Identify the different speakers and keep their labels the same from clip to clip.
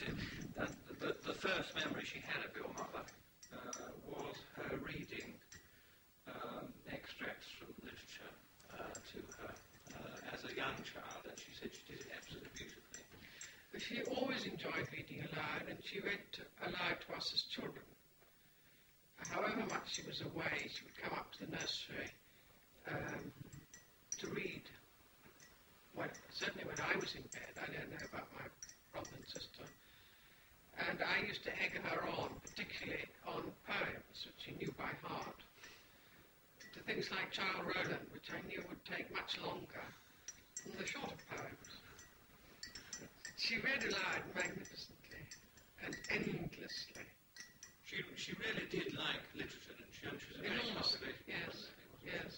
Speaker 1: The first memory she had of your mother was her reading extracts from literature to her as a young child, and she said she did it absolutely beautifully.
Speaker 2: She always enjoyed reading aloud, and she read aloud to us as children. However much she was away, she would come up to the nursery to read. Certainly when I was in bed, I don't know about my brother and sister, and I used to egg her on, particularly on poems, which she knew by heart, to things like Childe Roland, which I knew would take much longer than the shorter poems. She read aloud magnificently and endlessly.
Speaker 1: She really did like literature, didn't she? And she was a very
Speaker 2: Enormously,
Speaker 1: cultivated
Speaker 2: yes.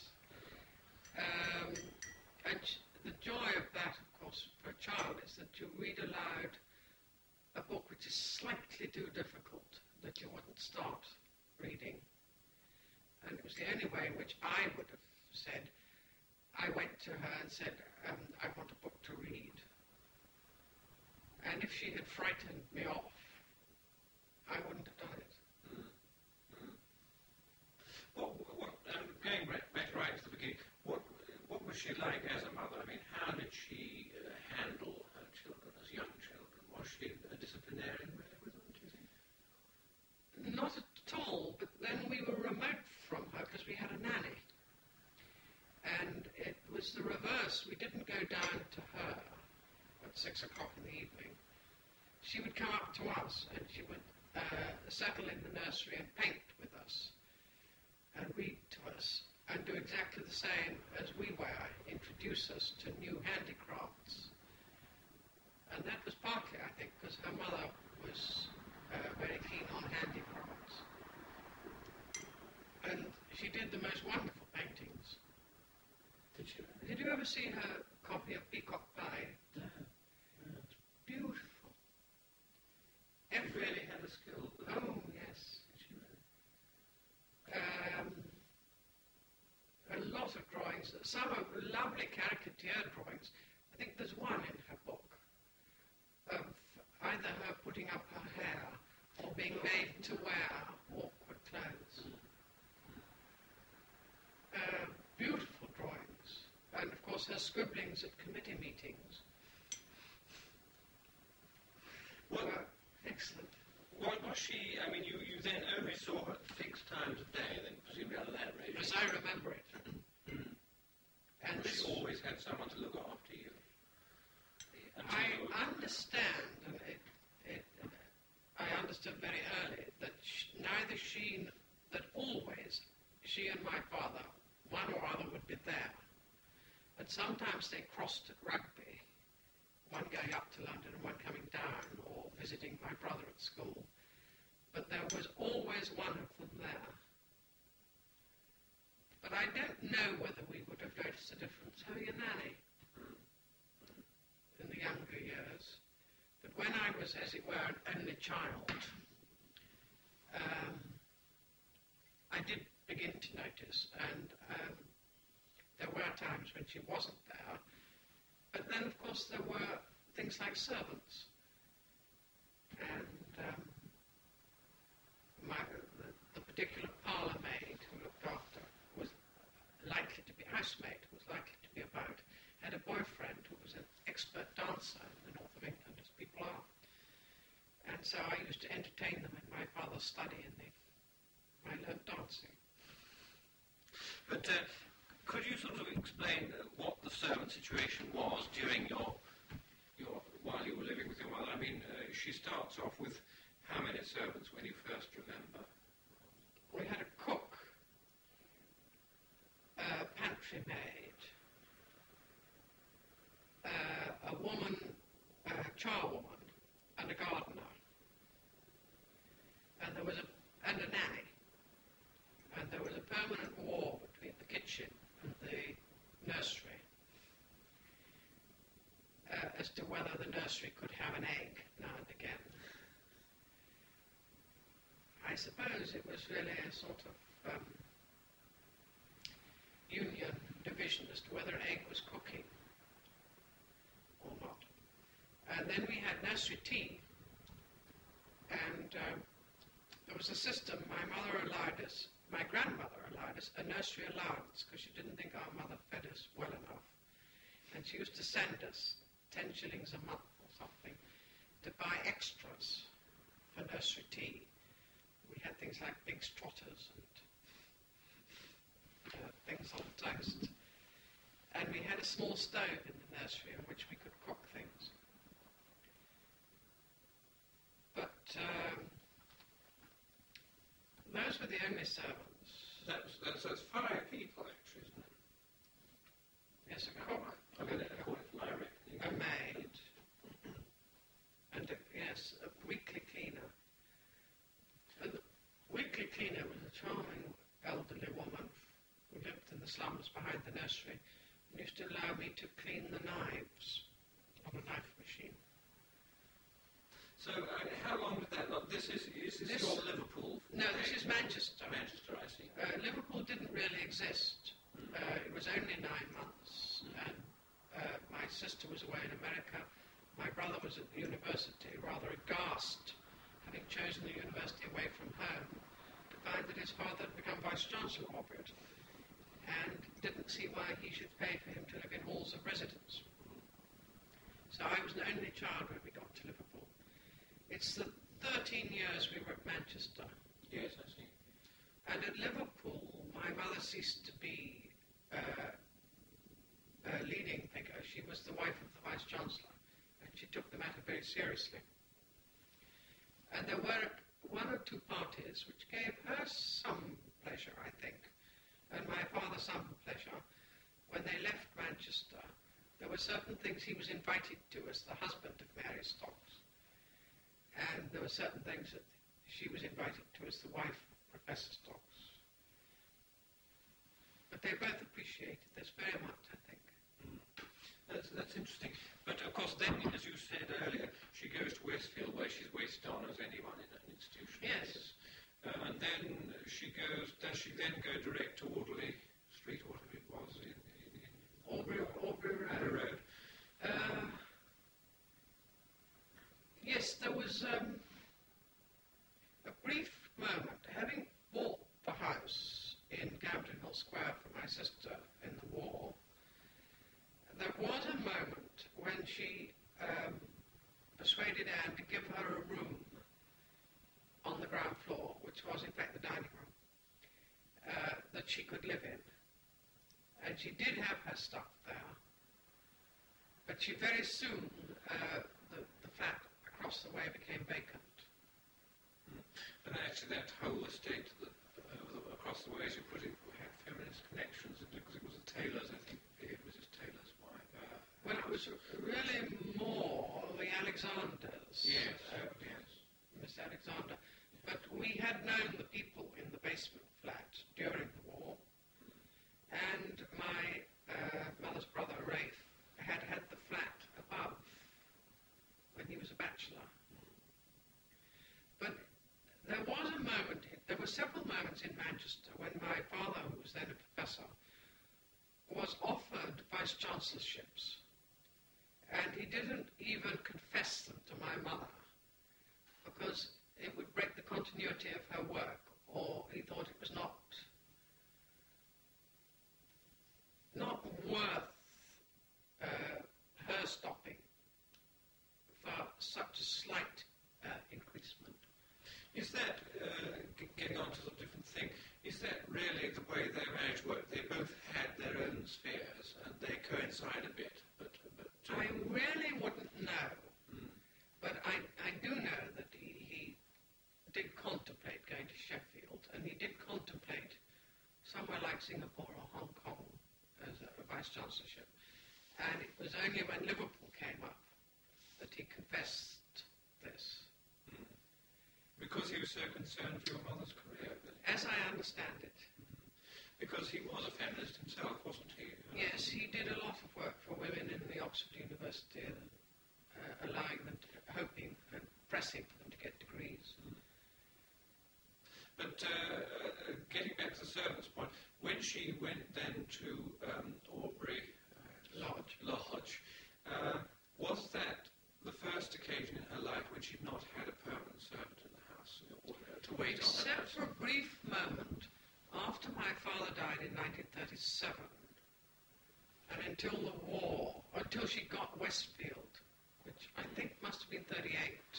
Speaker 2: And the joy of that, of course, for a child is that you read aloud a book which is slightly too difficult, that you wouldn't start reading. And it was the only way in which I would have said, I went to her and said, I want a book to read. And if she had frightened me off, I wouldn't have done it.
Speaker 1: Going back right to the beginning, what was she like as a mother? I mean, how did she handle her children as young children? Was she a disciplinarian really with them, do you think?
Speaker 2: Not at all, but then we were remote from her because we had a nanny. And it was the reverse. We didn't go down to her at 6 o'clock in the evening. She would come up to us and she would settle in the nursery and paint with us and read to us and do exactly the same as we were, introduce us to new handicrafts. And that was partly, I think, because her mother was very keen on handicrafts. And she did the most wonderful paintings.
Speaker 1: Did she?
Speaker 2: Did you ever see her copy of Peacock Pie?
Speaker 1: No.
Speaker 2: It's beautiful.
Speaker 1: She really had a skill.
Speaker 2: Oh, yes.
Speaker 1: She really?
Speaker 2: A lot of drawings, some are lovely caricature drawings. I think there's one in her book of either her putting up her hair or being made to wear awkward clothes. Beautiful drawings. And of course her scribblings at committee meetings were excellent.
Speaker 1: What was she, I mean, you then only saw her 6 times a day, then presumably out of that range.
Speaker 2: As I remember it. And
Speaker 1: she always had someone to look after you.
Speaker 2: I understand, and I understood very early, that always she and my father, one or other, would be there. But sometimes they crossed at Rugby, one going up to London and one coming down, or visiting my brother at school. But there was always one of them there. But I don't know whether we would have noticed a difference having a nanny in the younger years. But when I was, as it were, an only child, I did begin to notice, and there were times when she wasn't there. But then, of course, there were things like servants. And the particular parlour maid who looked after was likely to be housemaid, was likely to be about, had a boyfriend who was an expert dancer in the north of England, as people are. And so I used to entertain them in my father's study, and I learned dancing.
Speaker 1: But could you sort of explain what the servant situation was during while you were living with your mother? I mean, she starts off with how many servants when you first remember?
Speaker 2: We had a cook, a pantry maid, a woman, a charwoman, and a gardener. And there was a nanny. And there was a permanent war between the kitchen and the nursery as to whether the nursery could have an egg now and again. I suppose it was really a sort of union division as to whether an egg was cooking or not. And then we had nursery tea, there was a system. My grandmother allowed us a nursery allowance because she didn't think our mother fed us well enough. And she used to send us 10 shillings a month or something to buy extras for nursery tea. We had things like Big's Trotters and things on toast. And we had a small stove in the nursery in which we could cook things. But those were the only servants.
Speaker 1: That's 5 people, actually, isn't it?
Speaker 2: Yes, a cook,
Speaker 1: I mean, according to my reckoning.
Speaker 2: a maid, and a weekly cleaner. And the weekly cleaner was a charming elderly woman who lived in the slums behind the nursery and used to allow me to clean the knives on a knife machine.
Speaker 1: So, how long did that last? This is your Liverpool?
Speaker 2: No, this is Manchester.
Speaker 1: Manchester, I see.
Speaker 2: Liverpool didn't really exist. It was only 9 months, and my sister was away in America. My brother was at the university, rather aghast, having chosen the university away from home, to find that his father had become Vice-Chancellor of it, and didn't see why he should pay for him to live in halls of residence. So I was an only child when we got to Liverpool. It's the 13 years we were at Manchester.
Speaker 1: Yes, I see.
Speaker 2: And at Liverpool, my mother ceased to be a leading figure. She was the wife of the Vice-Chancellor, and she took the matter very seriously. And there were 1 or 2 parties which gave her some pleasure, I think, and my father some pleasure. When they left Manchester, there were certain things he was invited to as the husband of Mary Stocks, and there were certain things that she was invited to as the wife of Professor Stocks. But they both appreciated this very much, I think.
Speaker 1: That's interesting. But of course then, as you said earlier, she goes to Westfield where she's waited on as anyone in an institution.
Speaker 2: Yes.
Speaker 1: And then does she then go direct to Audley Street, or whatever it was?
Speaker 2: Aubrey Road. Yes, there was a brief moment, having bought the house in Camden Hill Square for my sister in the war, there was a moment when she persuaded Anne to give her a room on the ground floor, which was in fact the dining room, that she could live in. And she did have her stuff there, but she very soon, the flat across the way became vacant.
Speaker 1: And actually that whole estate across the way, as you put it, had feminist connections, because it was a tailor's, I think, Mrs. Taylor's wife.
Speaker 2: Well, it was really more the Alexanders.
Speaker 1: Yes, yes.
Speaker 2: Miss Alexander. But we had known the people in the basement flat during the war, and my mother's brother, Rafe, had the flat above when he was a bachelor. But there were several moments in Manchester when my father, who was then a professor, was offered vice-chancellorships, and he didn't even confess them to my mother, because it would break the continuity of her work, or he thought it was not worth her stopping for such a slight increasement.
Speaker 1: Is that, getting on to a different thing, is that really the way their marriage worked? They both had their own spheres, and they coincide a bit, but
Speaker 2: I really wouldn't know, but I do know that he did contemplate going to Sheffield, and he did contemplate somewhere like Singapore or Hong Kong as a vice-chancellorship. And it was only when Liverpool came up that he confessed this.
Speaker 1: Because he was so concerned for your mother's career.
Speaker 2: As I understand it.
Speaker 1: Because he was a feminist himself, wasn't he?
Speaker 2: Yes, he did a lot of work for women in the Oxford University, allowing them to, hoping and pressing for them to get degrees.
Speaker 1: But getting back to the servant's point, when she went then to Aubrey Lodge, was that the first occasion in her life when she'd not had a permanent servant in the house?
Speaker 2: my father died in 1937, and until the war, until she got Westfield, which I think must have been 38,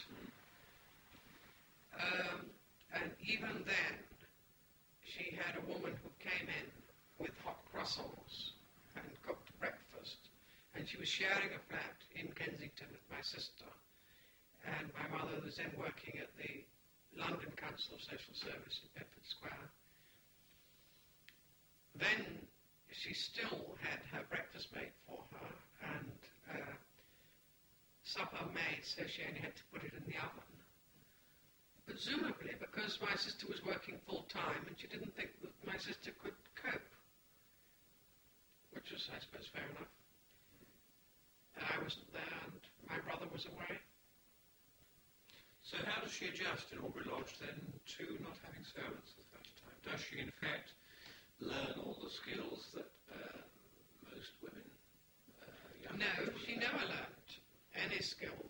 Speaker 2: and even then, she had a woman who came in with hot croissants and cooked breakfast, and she was sharing a flat in Kensington with my sister, and my mother was then working at the London Council of Social Service in Bedford Square. Then she still had her breakfast made for her and supper made, so she only had to put it in the oven. Presumably because my sister was working full-time and she didn't think that my sister could cope, which was, I suppose, fair enough. I wasn't there and my brother was away.
Speaker 1: So how does she adjust in Aubrey Lodge then to not having servants at that time? Does she in fact learn all the skills that most women,
Speaker 2: No, she never learnt any skills.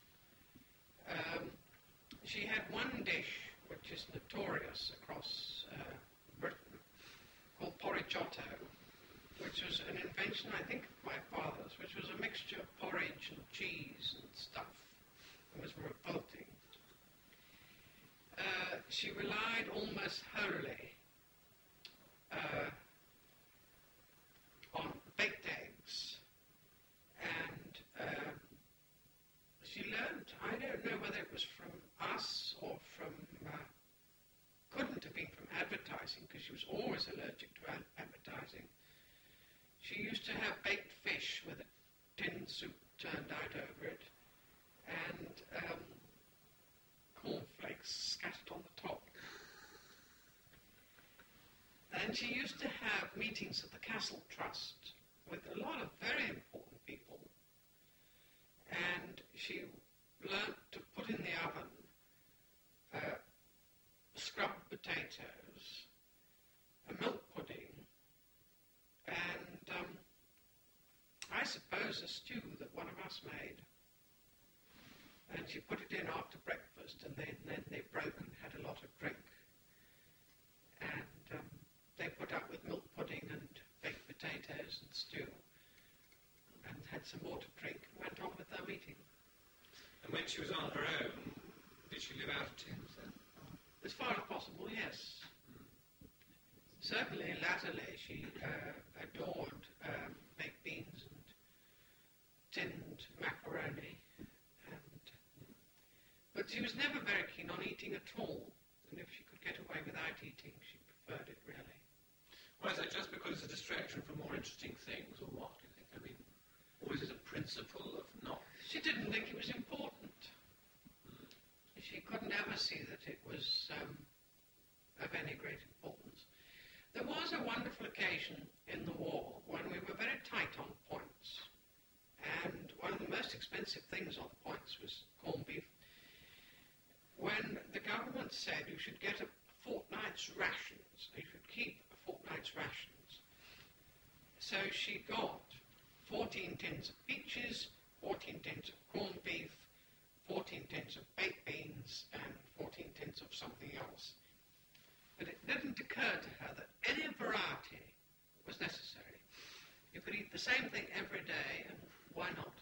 Speaker 2: She had one dish which is notorious across Britain called porridgeotto, which was an invention, I think, of my father's, which was a mixture of porridge and cheese and stuff. It was revolting. She relied almost wholly on baked eggs, and she learned, I don't know whether it was from us or from, couldn't have been from advertising, because she was always allergic to advertising. She used to have baked fish with a tin soup turned out over it, and cornflakes scattered on the top. And she used to have meetings at the Castle Trust with a lot of very important people. And she learnt to put in the oven scrubbed potatoes, a milk pudding, and I suppose a stew that one of us made. And she put it in after breakfast, and then they broke and had a lot of drink. And they put up with milk pudding and baked potatoes and stew, and had some more to drink, and went on with their meeting.
Speaker 1: And when she was on her own, did she live out of tins then?
Speaker 2: As far as possible, yes. Certainly, latterly, she adored baked beans and tinned macaroni, but she was never very keen on eating at all, and if she could get away without eating, she preferred it, really.
Speaker 1: Why is that? Just because it's a distraction from more interesting things, or what, do you think? I mean, or is it a principle of not?
Speaker 2: She didn't think it was important. She couldn't ever see that it was of any great importance. There was a wonderful occasion in the war when we were very tight on points, and one of the most expensive things on points was corned beef, when the government said you should get a fortnight's rations, you should keep a fortnight's rations. So she got 14 tins of peaches, 14 tins of corned beef, 14 tins of baked beans, and 14 tins of something else. But it didn't occur to her that any variety was necessary. You could eat the same thing every day, and why not?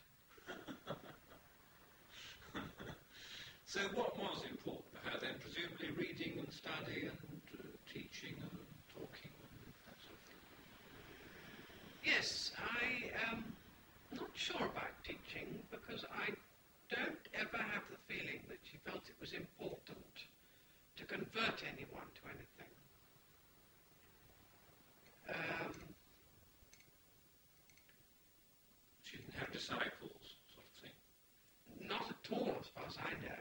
Speaker 1: So what was important for her then? Presumably reading and study and teaching and talking and that sort of thing?
Speaker 2: Yes, I am not sure about teaching, because I don't ever have the feeling that she felt it was important to convert anyone to anything.
Speaker 1: She didn't have disciples, sort of thing?
Speaker 2: Not at all, as far as I know.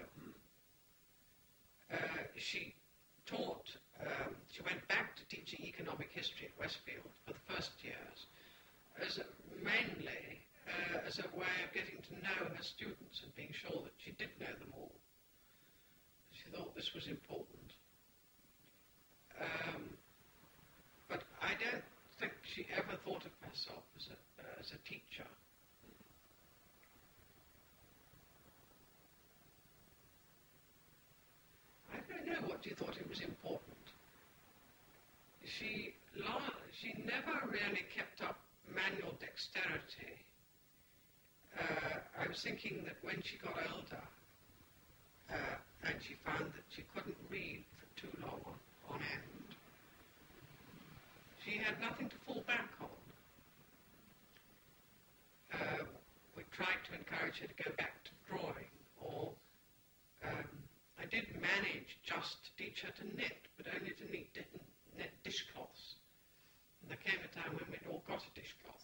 Speaker 2: She taught, she went back to teaching economic history at Westfield for the first years, mainly as a way of getting to know her students and being sure that she did know them all. She thought this was important. But I don't think she ever thought of herself as a teacher. I don't know what she thought it was important. She she never really kept up manual dexterity. I was thinking that when she got older, and she found that she couldn't read for too long on end, she had nothing to fall back on. We tried to encourage her to go back to drawing, or I did manage just to teach her to knit, but only to knit dishcloths. And there came a time when we'd all got a dishcloth.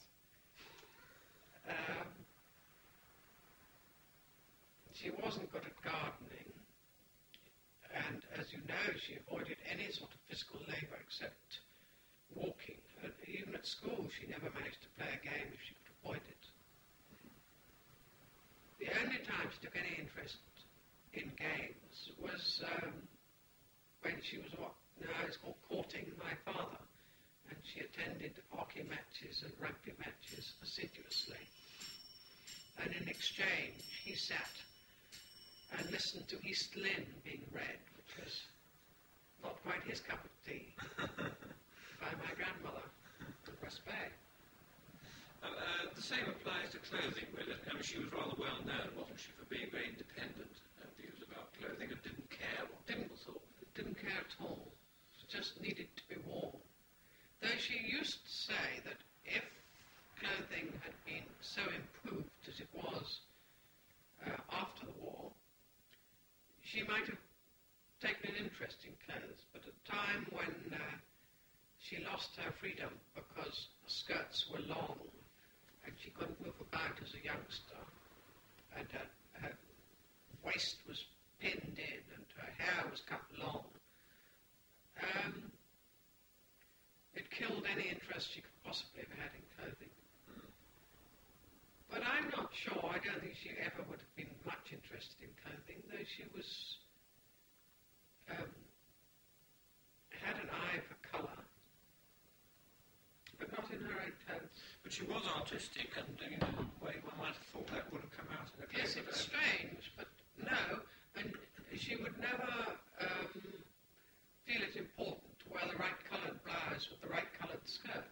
Speaker 2: She wasn't good at gardening, and as you know, she avoided any sort of physical labour except walking. Even at school, she never managed to play a game if she could avoid it. The only time she took any interest in games was when she was what now is called courting my father, and she attended hockey matches and rugby matches assiduously. And in exchange, he sat and listened to East Lynne being read, which was not quite his cup of tea, by my grandmother at West Bay.
Speaker 1: The same applies to clothing, really. I mean, she was rather well known, wasn't she, for being very independent views about clothing and didn't care what people thought.
Speaker 2: Didn't care at all. It just needed to be worn. Though she used to say that if clothing had been so improved as it was after the war, she might have taken an interest in clothes, but at a time when she lost her freedom because the skirts were long and she couldn't move about as a youngster, and her waist was pinned in and her hair was cut long, it killed any interest she could possibly have had in clothing. But I'm not sure. I don't think she ever would have been much interested in clothing, though she was had an eye for colour, but not in her own clothes.
Speaker 1: But she was artistic, and in a way one might have thought that would have come out in her clothes.
Speaker 2: Yes, it's strange, but no, and she would never feel it important to wear the right coloured blouse with the right coloured skirt.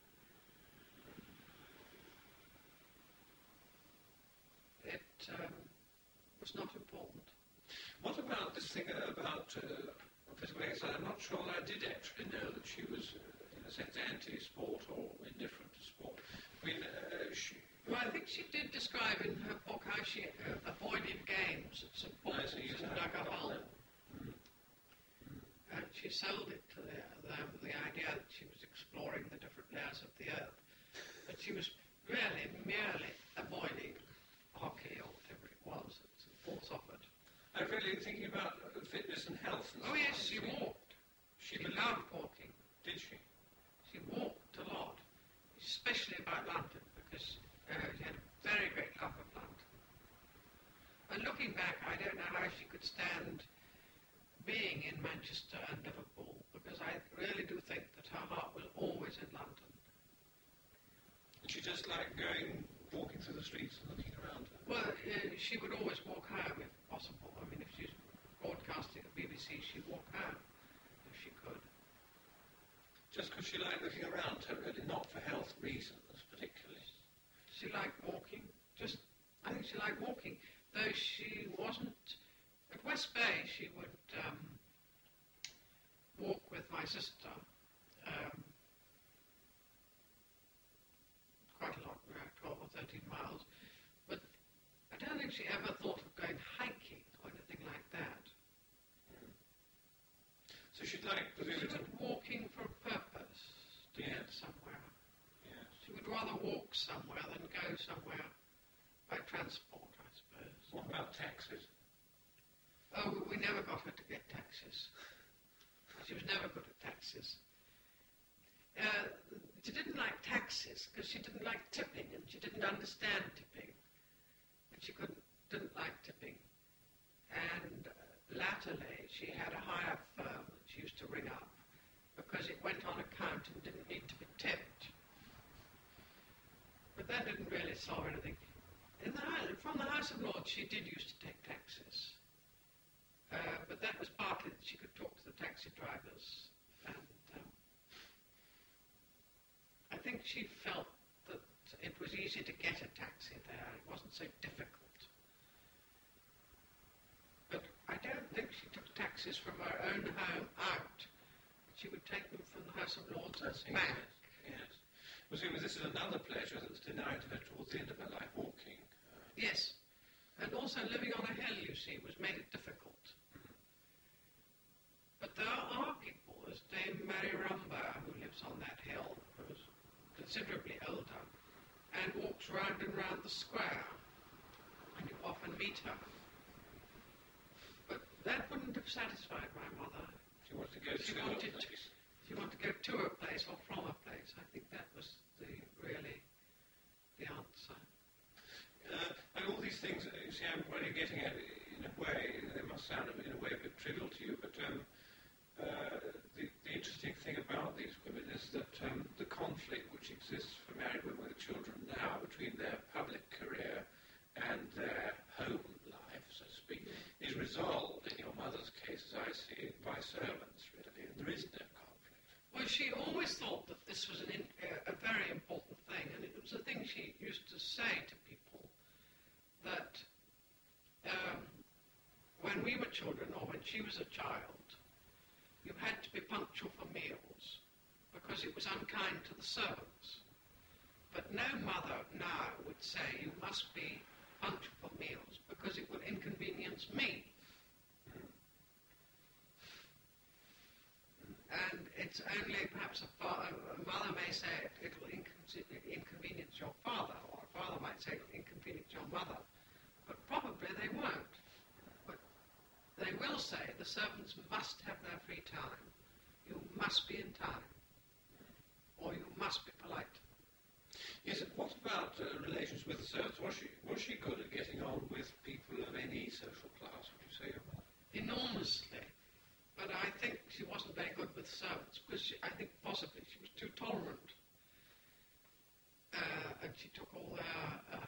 Speaker 2: It was not important.
Speaker 1: What about this thing about physical exercise? I'm not sure that I did actually know that she was, in a sense, anti-sport or indifferent to sport. I mean,
Speaker 2: Well, I think she did describe in her book how she avoided games at St Paul's and dug a hole. And she sold it to the idea that she was exploring the different layers of the earth. But she was really merely avoiding hockey or whatever it was that St Paul's offered.
Speaker 1: I'm really thinking about fitness and health. And
Speaker 2: Oh yes, she walked. She loved walking.
Speaker 1: Did she?
Speaker 2: She walked a lot, especially about London, because she had a very great love of London. And looking back, I don't know how she could stand being in Manchester and Liverpool, because I really do think that her heart was always in London.
Speaker 1: And she just liked walking through the streets and looking around her.
Speaker 2: Well, she would always walk home if possible. I mean, if she's broadcasting at BBC, she'd walk home if she could.
Speaker 1: Just because she liked looking around her, really, not for health reasons particularly.
Speaker 2: She liked walking. I think she liked walking, though she wasn't. At West Bay, she would walk with my sister quite a lot, 12 or 13 miles. But I don't think she ever thought of going hiking or anything like that.
Speaker 1: So she'd like
Speaker 2: She was walking for a purpose to get somewhere.
Speaker 1: Yes.
Speaker 2: She would rather walk somewhere than go somewhere by transport, I suppose.
Speaker 1: What about taxis?
Speaker 2: Oh, we never got her to get taxis. She was never good at taxis. She didn't like taxis because she didn't like tipping, and she didn't understand tipping. And she didn't like tipping. And latterly, she had a hire firm that she used to ring up because it went on account and didn't need to be tipped. But that didn't really solve anything. From the House of Lords, she did used to take taxis. But that was partly that she could talk to the taxi drivers, and she felt that it was easy to get a taxi there. It wasn't so difficult. But I don't think she took taxis from her own home out. She would take them from the House of Lords back.
Speaker 1: Yes. Well, see, this is another pleasure that was denied to her towards the end of her life, walking.
Speaker 2: Yes. And also living on a hill, you see, made it difficult. But there are people, as Dame Mary Rumba, who lives on that hill, who's considerably older, and walks round and round the square, and you often meet her. But that wouldn't have satisfied my mother.
Speaker 1: She wanted to go to a place.
Speaker 2: She wanted to go to a place or from a place. I think that was really the answer.
Speaker 1: And all these things, you see, I'm really getting at, in a way, they must sound in a way a bit trivial to you, but the interesting thing about these women is that the conflict which exists for married women with children now between their public career and their home life, so to speak, is resolved in your mother's case, as I see it, by servants, really, and there is no conflict.
Speaker 2: Well, she always thought that this was a very important thing, and it was a thing she used to say to people, that when we were children, or when she was a child, you had to be punctual for meals, because it was unkind to the servants. But no mother now would say you must be punctual for meals, because it will inconvenience me. And it's only perhaps a mother may say it will inconvenience your father, or a father might say it will inconvenience your mother, but probably they won't. But they will say the servants must have their free time. You must be in time, or you must be polite.
Speaker 1: Yes, and what about relations with the servants? Was she good at getting on with people of any social class, would you say, your mother?
Speaker 2: Enormously. But I think she wasn't very good with servants, because I think possibly she was too tolerant. And she took all their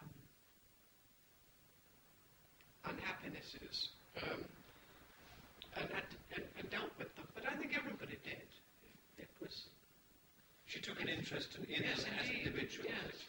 Speaker 2: unhappinesses and dealt with them. But I think everybody did. It was...
Speaker 1: She took an interest in
Speaker 2: yes,
Speaker 1: them as individuals.
Speaker 2: Yes.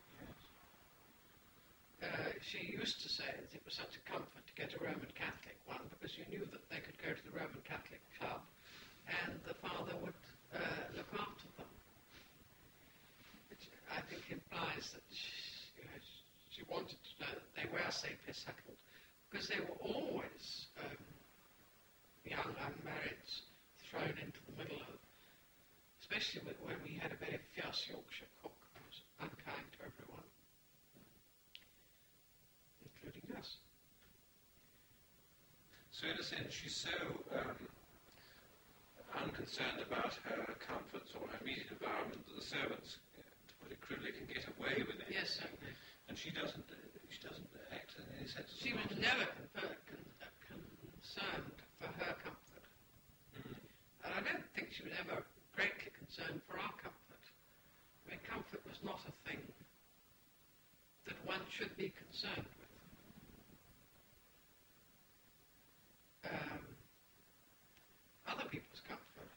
Speaker 2: She used to say that it was such a comfort to get a Roman Catholic one, because you knew that they could go to the Roman Catholic club and the father would look after them. Which I think implies that she wanted to know that they were safely settled, because they were always young unmarrieds thrown into the middle of, especially when we had a very fierce Yorkshire cook who was unkind to everyone, including us.
Speaker 1: So in a sense, she's so unconcerned about her comforts or her immediate environment that the servants, to put it crudely, can get away with it.
Speaker 2: Yes, certainly.
Speaker 1: And she doesn't act in any sense.
Speaker 2: She was never concerned for her comfort.
Speaker 1: Mm-hmm.
Speaker 2: And I don't think she was ever greatly concerned for our comfort. I mean, comfort was not a thing that one should be concerned with. Other people's comfort,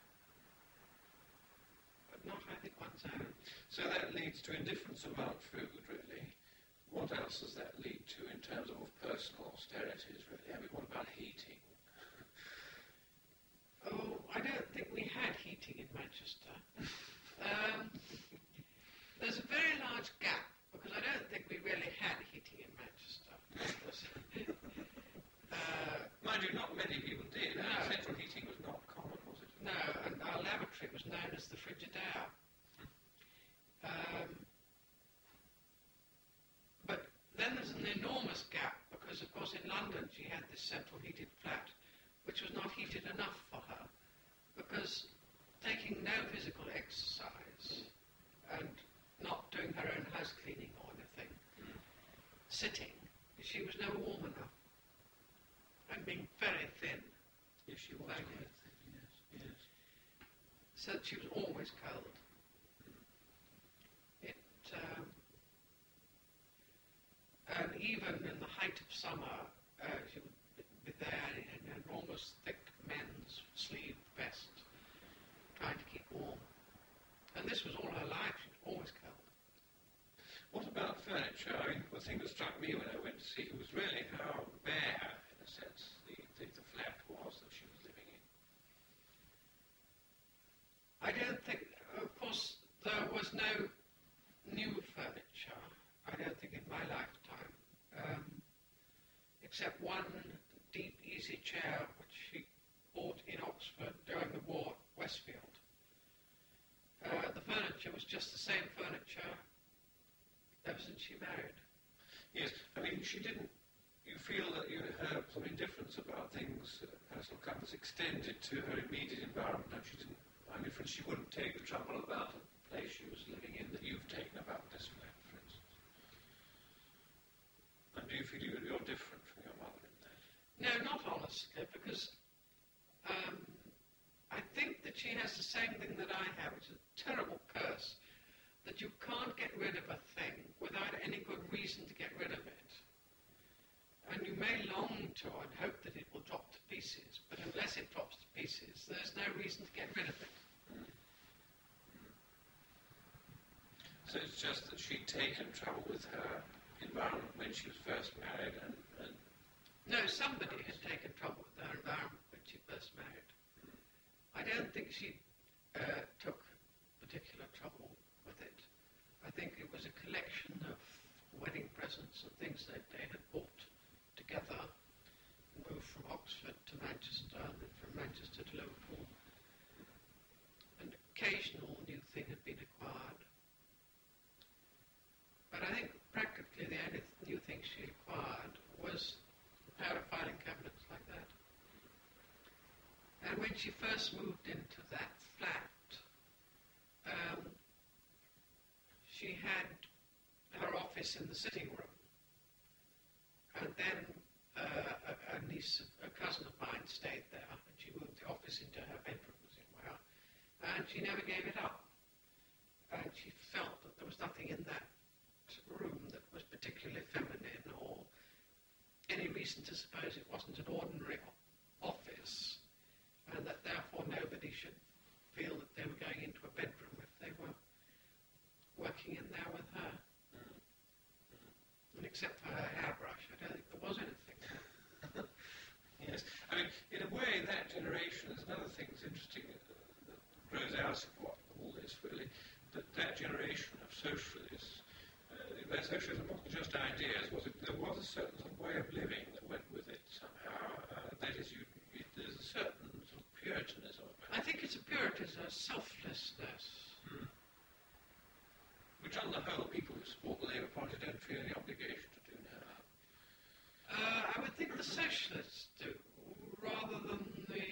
Speaker 2: but not, I think, one's own.
Speaker 1: So that leads to indifference about food, really. What else does that lead to in terms of personal austerities, really? I mean, what about heating?
Speaker 2: Oh, I don't think we had heating in Manchester. There's a very large gap, because I don't think we really had heating in Manchester.
Speaker 1: Mind you, not many people did.
Speaker 2: No.
Speaker 1: Central heating was not common, was it?
Speaker 2: No, and our lavatory was known as the Frigidaire. But then there's an enormous gap, because, of course, in London she had this central heated flat, which was not heated enough for her, because taking no physical exercise and not doing her own house cleaning or anything, sitting, she was never warm enough. And being very thin.
Speaker 1: Yes, she was
Speaker 2: Very
Speaker 1: quite
Speaker 2: thin.
Speaker 1: thin, yes.
Speaker 2: So she was always cold. And even in the height of summer, she would be there in an enormous thick men's sleeve vest, trying to keep warm. And this was all her life. She was always cold.
Speaker 1: the thing that struck me when I went to see it was really how bare, in a sense, the flat was that she was living in.
Speaker 2: I don't think, of course, there was no new furniture, I don't think, in my lifetime, except one deep, easy chair which she bought in Oxford during the war at Westfield. The furniture was just the same furniture ever since she married.
Speaker 1: Yes, I mean, she didn't, you feel that her some indifference about things, personal comforts, extended to her immediate environment, and she didn't, I mean, for instance, she wouldn't take the trouble about a place she was living in that you've taken about this flat, for instance. And do you feel you're different from your mother in that?
Speaker 2: No, not honestly, because I think that she has the same thing that I have, which is a terrible curse, that you can't get rid of a thing without any good reason to get rid of it. And you may long to and hope that it will drop to pieces, but unless it drops to pieces, there's no reason to get rid of it.
Speaker 1: So it's just that she'd taken trouble with her environment when she was first married, and
Speaker 2: No, somebody had taken trouble with her environment when she first married. I don't think she took particular trouble with it. I think it was a collection of wedding presents and things that they had bought together, moved from Oxford to Manchester, and then from Manchester to Liverpool. An occasional new thing had been acquired. But I think practically the only new thing she acquired was a pair of filing cabinets like that. And when she first moved into that flat, she had her office in the sitting room. And then a cousin of mine stayed there, and she moved the office into her bedroom, as it were. And she never gave it up. And she felt that there was nothing in that room that was particularly feminine, or any reason to suppose it wasn't an ordinary office, and that therefore nobody should feel that they were going into a bedroom if they were working in there with her. And except for her hairbrush, I don't think there was anything there.
Speaker 1: yes, I mean, in a way, that generation is another thing that's interesting that grows out of all this, really, that generation of socialists, their socialism wasn't just ideas, was it? There was a certain sort of way of living that went with it somehow. That is, there's a certain sort of puritanism about
Speaker 2: I think it's a puritanism, a selflessness.
Speaker 1: which on the whole people who support the Labour Party don't feel any obligation to do now.
Speaker 2: I would think the socialists do, rather than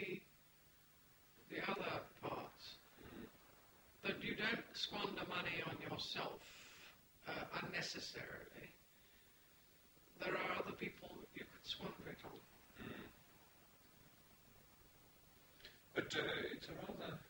Speaker 2: the other parts. That you don't squander money on yourself unnecessarily. There are other people that you could squander it on.
Speaker 1: But it's a rather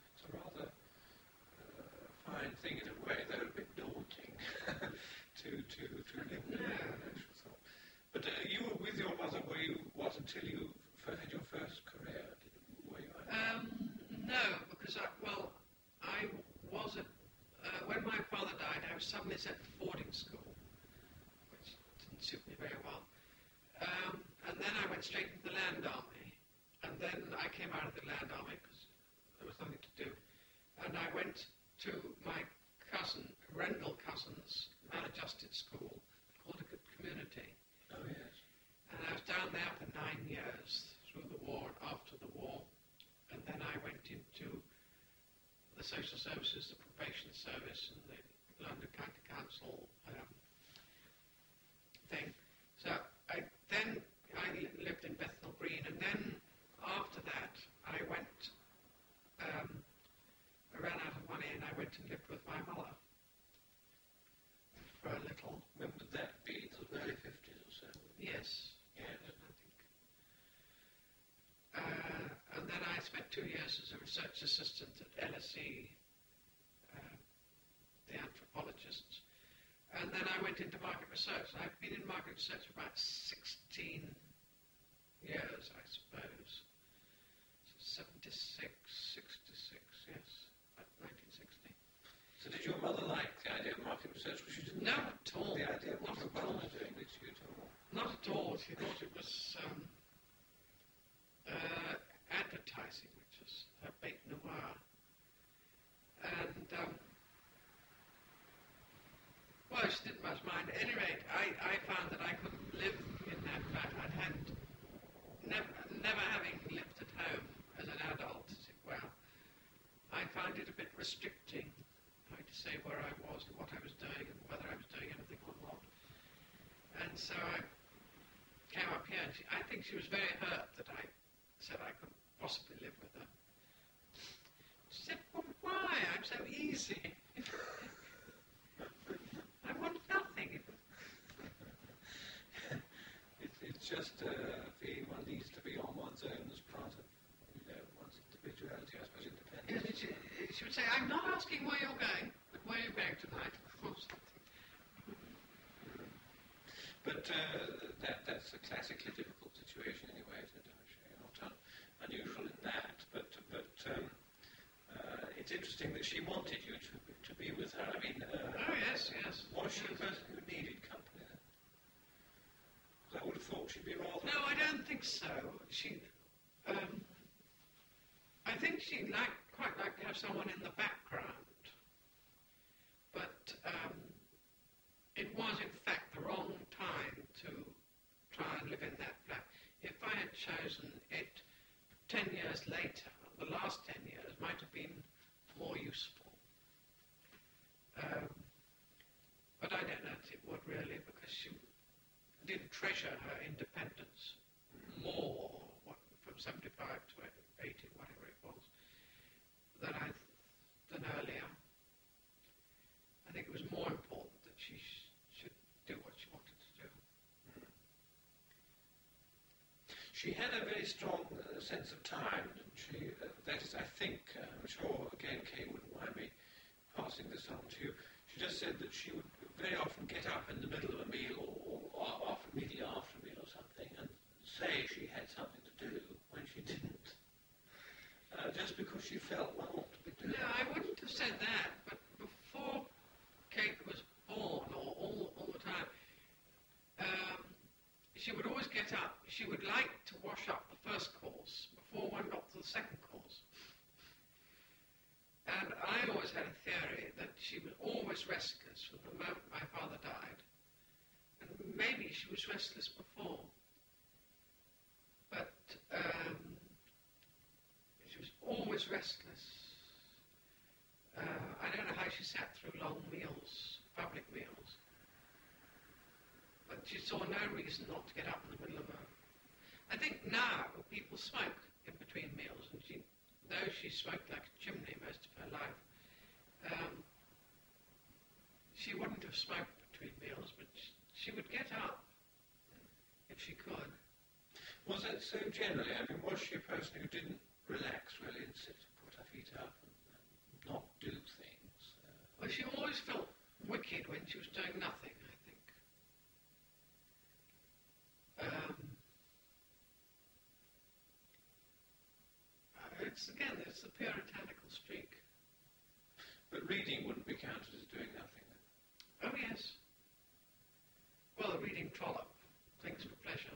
Speaker 1: fine thing in a way, though a bit daunting to live with. But you were with your mother, until you had your first career, were you?
Speaker 2: No, because I was when my father died, I was suddenly sent to boarding school, which didn't suit me very well. And then I went straight into the Land Army. And then I came out of the Land Army because there was nothing to do. And I went to my Rendell cousin's maladjusted school called A Good Community.
Speaker 1: Oh, yes.
Speaker 2: And I was down there for 9 years, through the war and after the war. And then I went into the social services, the probation service, and the London County Council thing. So I lived in Bethnal Green, and then after that I ran out of money, and I went and lived with my mother for a little.
Speaker 1: When would that be? The early 50s or so?
Speaker 2: Yes.
Speaker 1: Yes.
Speaker 2: I think. And then I spent 2 years as a research assistant at LSE, the anthropologists. And then I went into market research. I've been in market research for about 16 years, I suppose. So 76, 66, yes, about 1960.
Speaker 1: So did your mother like the idea of market research? Because she didn't
Speaker 2: No,
Speaker 1: like
Speaker 2: at all.
Speaker 1: the idea of what
Speaker 2: Not
Speaker 1: your
Speaker 2: at
Speaker 1: brother
Speaker 2: all.
Speaker 1: was doing.
Speaker 2: She thought it was advertising, which was her bête noire. And, well, she didn't much mind. At any rate, I found that I couldn't live in that flat. Never having lived at home as an adult, as it were, I found it a bit restricting, having to say where I was and what I was doing and whether I was doing anything or not. And so I came up here, and I think she was very hurt that I said I couldn't possibly live with her. She said, well, why? I'm so easy. I want nothing.
Speaker 1: It's just a feeling one needs to be on one's own as part of one's individuality, I suppose, independence.
Speaker 2: She would say, I'm not asking where you're going, but where you're going tonight, or something.
Speaker 1: But that's a classically difficult situation anyway, isn't it? You're not unusual in that. But it's interesting that she wanted you to be with her. I mean,
Speaker 2: oh, yes.
Speaker 1: Was she a person who needed company then? 'Cause I would have thought she'd be rather...
Speaker 2: No, I don't think so. I think she quite liked to have someone in the background. But it was, in fact, the wrong time to try and live in that flat. If I had chosen it 10 years later, the last 10 years might have been more useful. But I don't know if it would really, because she did treasure her independence more from 75 to 80, whatever it was, than earlier. I think it was more important that she should do what she wanted to do.
Speaker 1: She had a very strong sense of time, didn't she? That is, I think, I'm sure, again, Kay wouldn't mind me passing this on to you. She just said that she would very often get up in the middle of a meal or immediately after a meal or something and say she had something to do when she didn't. Just because she felt one ought to be doing it.
Speaker 2: No, I wouldn't have said that, but before Kate was born, or all the time, she would always get up. She would like to wash up the first course before one got to the second course. And I always had a theory that she was always restless from the moment my father died. And maybe she was restless before. But she was always restless. I don't know how she sat through long meals, public meals. But she saw no reason not to get up in the middle of a... I think now people smoke in between meals, and though she smoked like a chimney most of her life, she wouldn't have smoked between meals, but she would get up if she could.
Speaker 1: Was it so generally? I mean, was she a person who didn't relax really and sit and put her feet up and not do things?
Speaker 2: Well, she always felt wicked when she was doing nothing, I think. It's the puritanical streak.
Speaker 1: But reading wouldn't be counted as doing nothing then?
Speaker 2: Oh, yes. Well, reading Trollope, things for pleasure.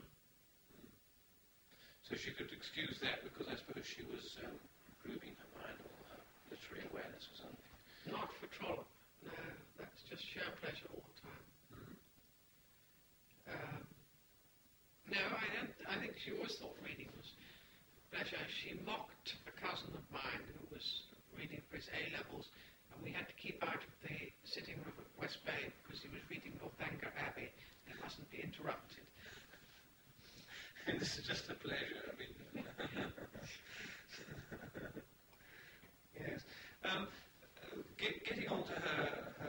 Speaker 1: So she could excuse that because I suppose she was improving her mind, or her literary awareness or something.
Speaker 2: Not for Trollope, no. That's just sheer pleasure all the time. No, I think she always thought reading was pleasure. She mocked a cousin of mine who was reading for his A-levels, and we had to keep out of the sitting room at West Bay because he was reading Northanger Abbey. They mustn't be interrupted.
Speaker 1: And this is just a pleasure, I mean. Yes. Getting on to her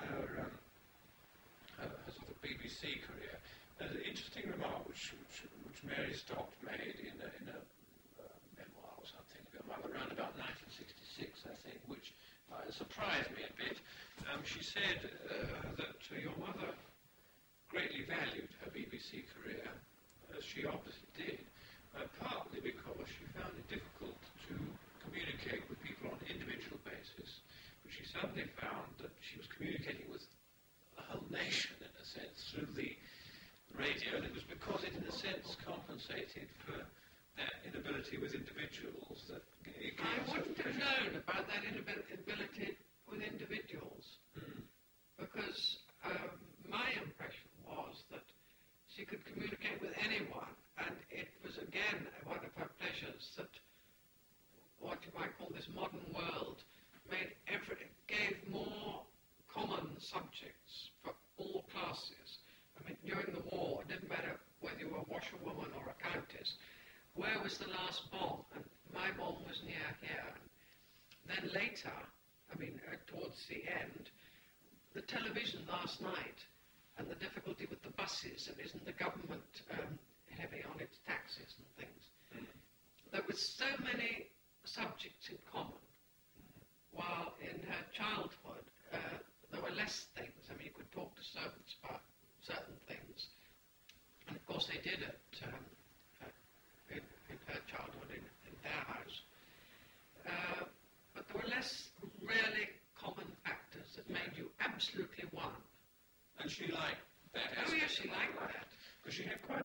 Speaker 1: sort of BBC career, there's an interesting remark which Mary Stock made in a memoir or something of your mother around about 1966, I think, which surprised me a bit. She said that your mother greatly valued her BBC career, as she obviously did, partly because she found it difficult to communicate with people on an individual basis, but she suddenly found that she was communicating with the whole nation, in a sense, through the radio, and it was because it, in a sense compensated for that inability with individuals that
Speaker 2: I wouldn't have known about that inability with individuals because my impression was that she could communicate with anyone, and it was again one of her pleasures that what you might call this modern world gave more common subjects for all classes. I mean, during the war, it didn't matter whether you were a washerwoman or a countess. Where was the last bomb? And my bomb was near here. Then later, I mean, towards the end, the television last night and the difficulty with the buses, and isn't the government heavy on its taxes and things? There were so many subjects in common, while in her childhood there were less things. I mean, you could talk to servants about certain things, and of course they did it in her childhood in their house. But there were less really common factors that made you absolutely one.
Speaker 1: And she liked that.
Speaker 2: Oh yes, she liked that.
Speaker 1: Because she had quite